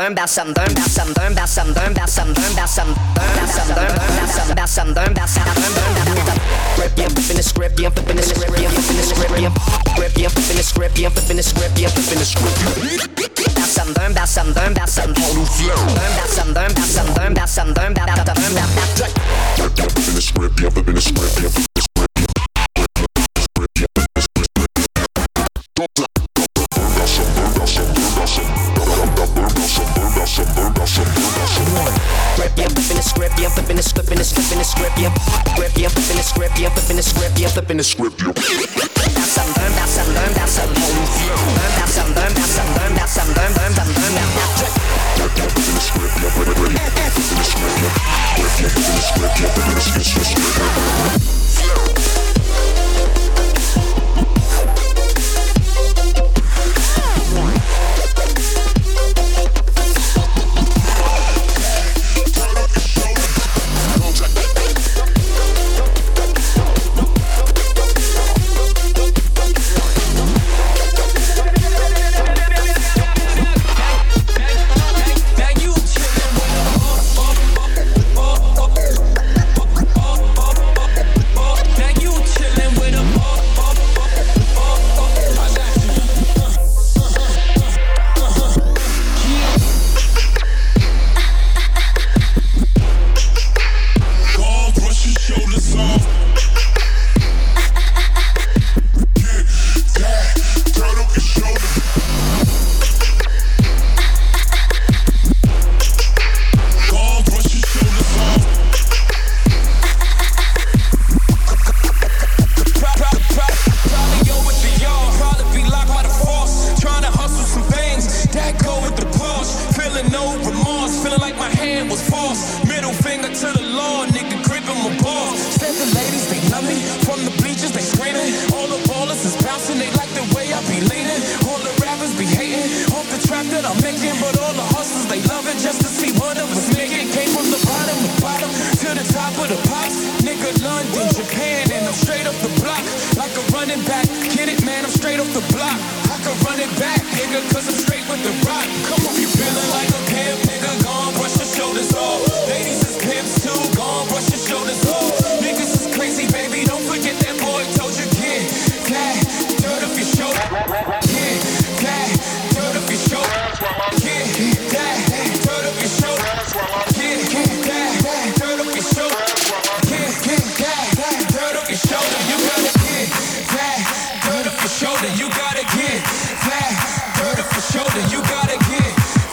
Flipping the script, yo. You gotta get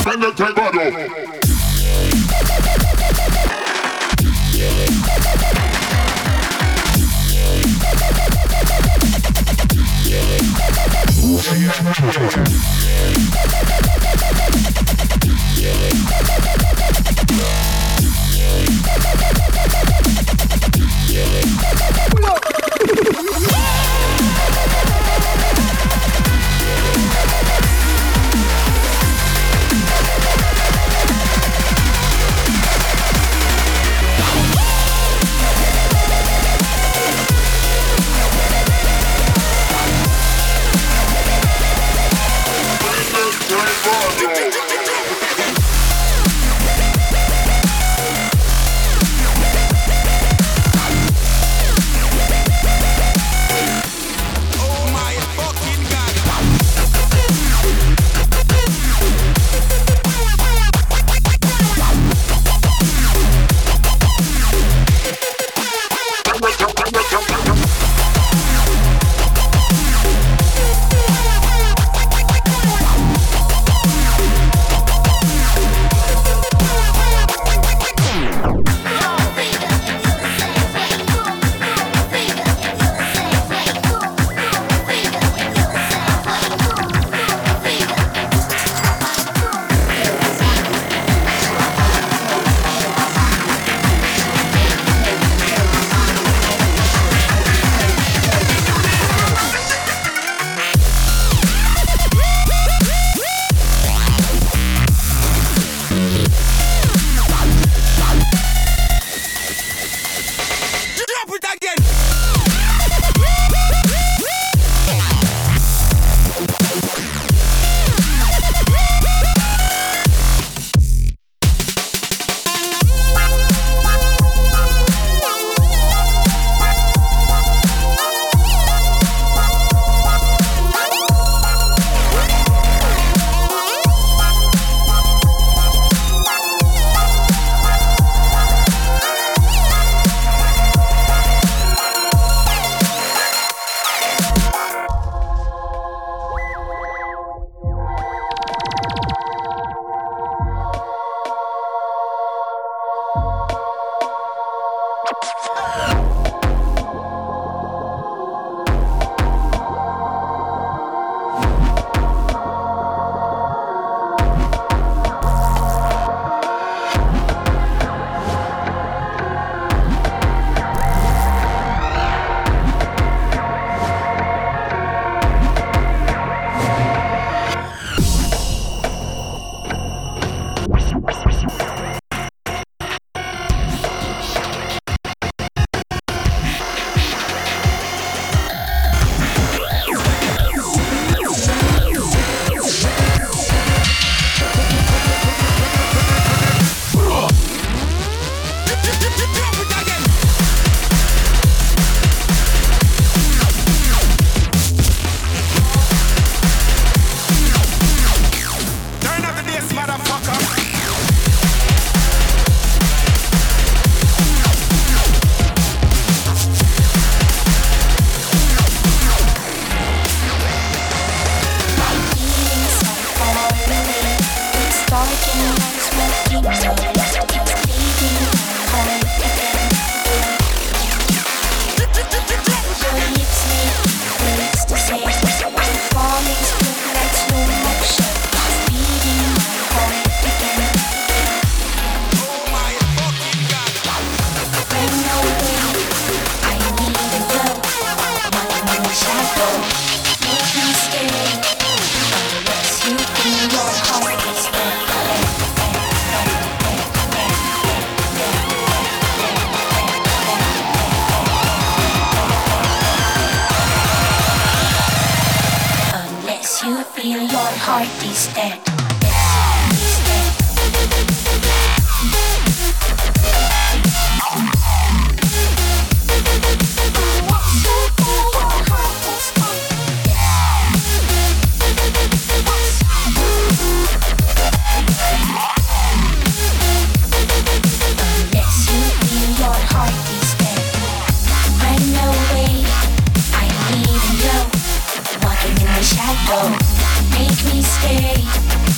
Make me stay.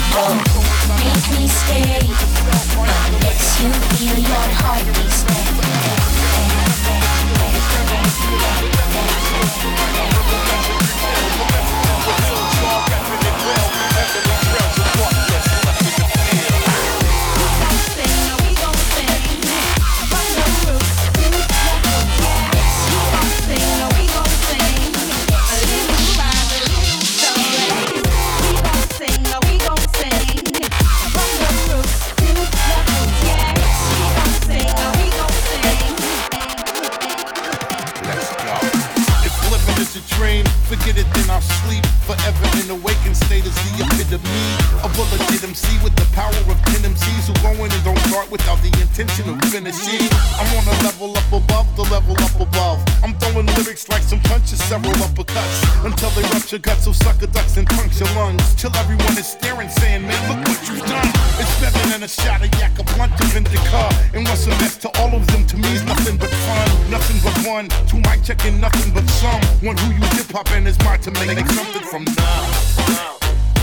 Guts so sucker ducks and puncture lungs till everyone is staring, saying, "Man, look what you've done." It's better than a shot of yak, a blunt of indica, and what's a mess to all of them? To me's nothing but fun, nothing but one. Two mic checking, nothing but some. One who use hip hop and his mind to make something from none.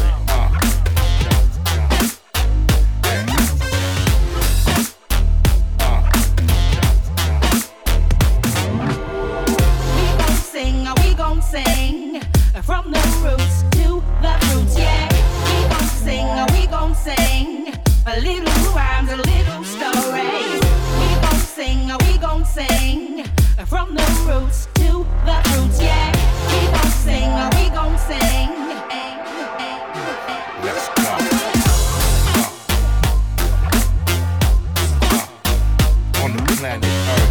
From the roots to the roots, yeah. We gon' sing, we gon' sing a little rhymes, a little stories. We gon' sing from the roots to the roots, yeah. We gon' sing. Let's go. On the planet Earth.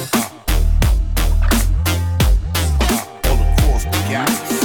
All across the galaxy.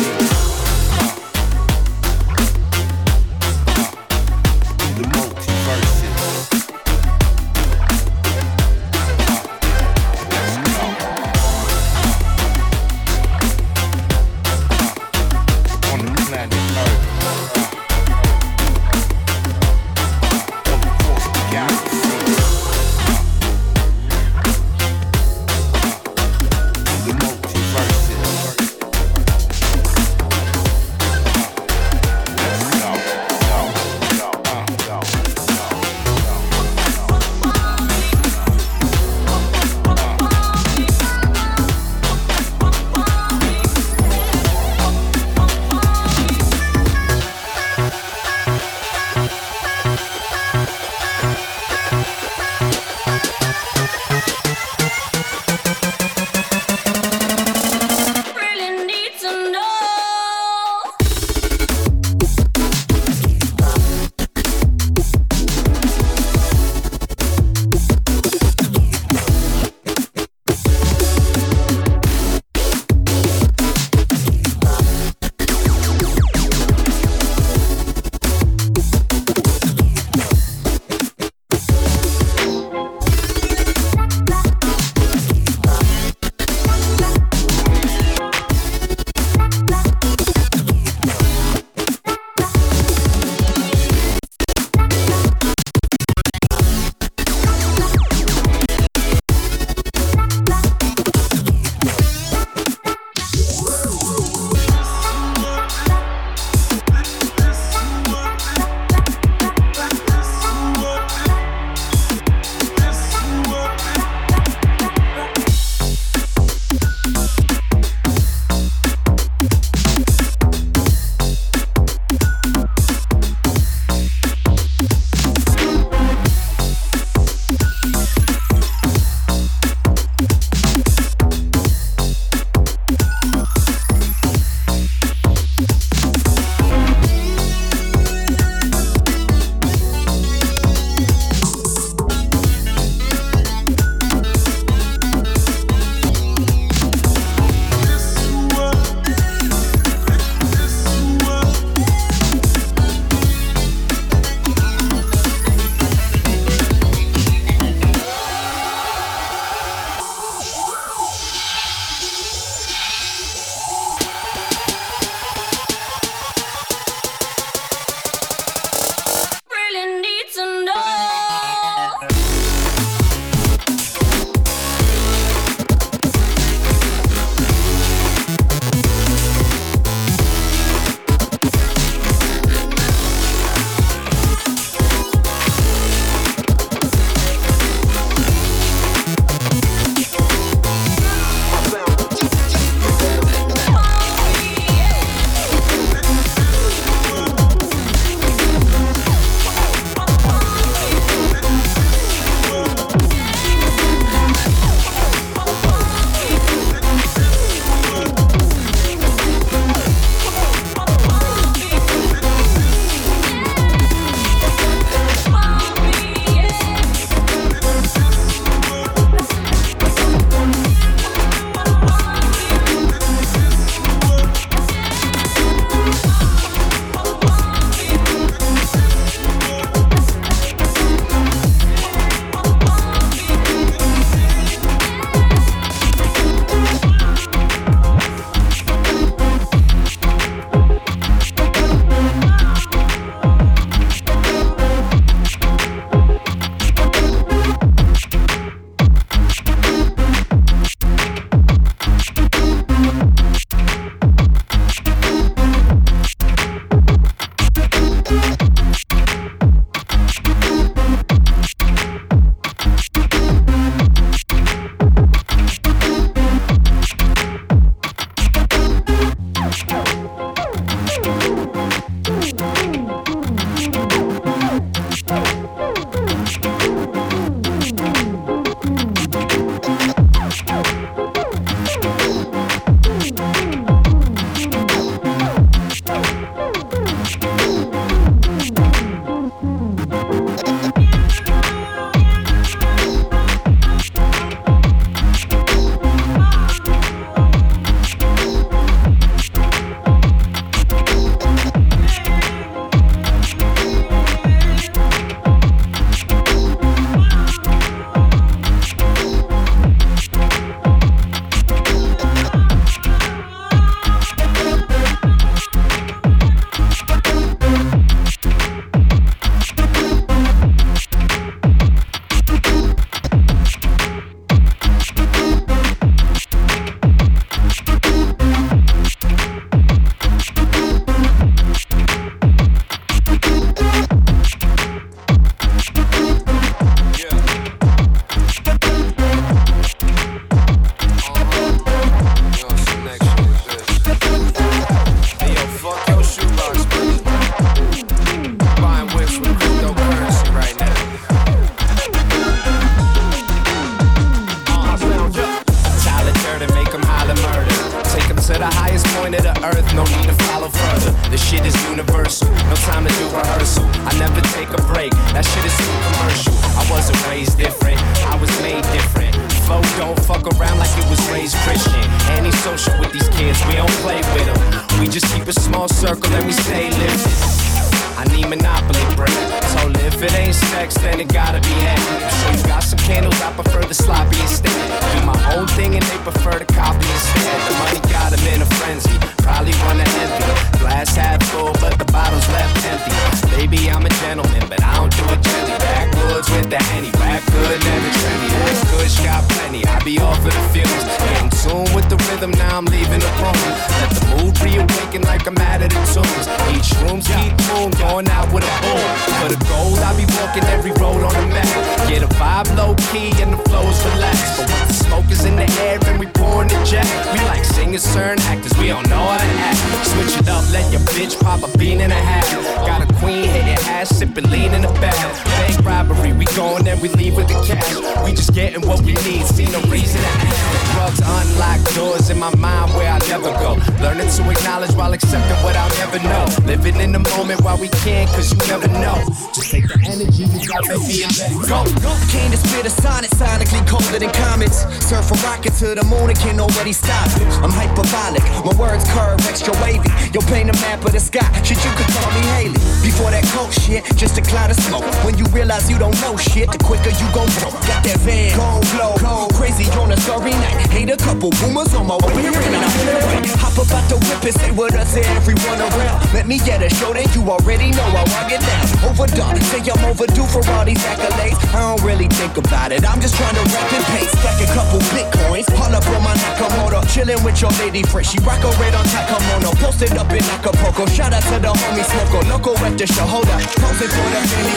To the moon, and can't nobody stop it. I'm hyperbolic, my words curve extra wavy. You'll paint a map of the sky, shit you could call me Haley. Before that coke shit, just a cloud of smoke. When you realize you don't know shit, the quicker you gon' blow. Got that van, gold glow, cold, crazy on a starry night. Hate a couple boomers on my way here and I'm on the way. Hop about the whip and say what up to everyone around. Let me get a show, then you already know I walk it down. Overdone, say I'm overdue for all these accolades. I don't really think about it, I'm just trying to rap and pace. Stack a couple bitcoins. Pull up on my Nakamoto, chillin' with your lady friend. She rock a red on Takamono, posted up in Acapulco. Shout out to the homie Smoko, loco at the show. Hold up, posing for the family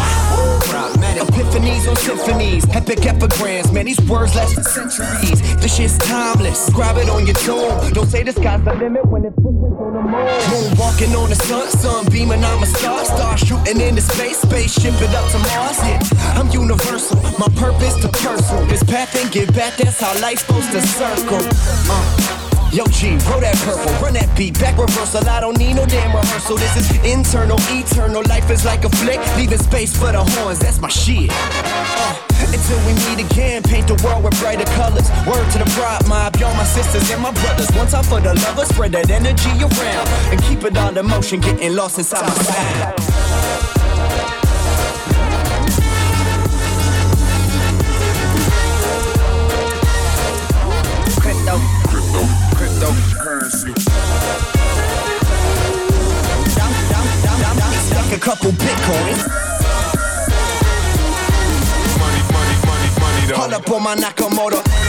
photo. Epiphanies on symphonies, epic epigrams. Man, these words last for centuries. This shit's timeless. Grab it on your tomb. Don't say the sky's the limit when it's footprints on the moon. Moon walking on the sun beaming. I'm a star shooting into space ship it up to Mars. Yeah, I'm universal. My purpose to personal. This path and give back. That's how life's supposed to circle. Yo G, roll that purple, run that beat, back reversal. I don't need no damn rehearsal. This is internal, eternal. Life is like a flick, leaving space for the horns. That's my shit. Until we meet again, paint the world with brighter colors. Word to the pride mob, y'all my sisters and my brothers. One time for the lovers, spread that energy around and keep it all in motion, getting lost inside my sound. Cryptocurrency. Stuck a couple bitcoins. Money. Pull up on my Nakamoto.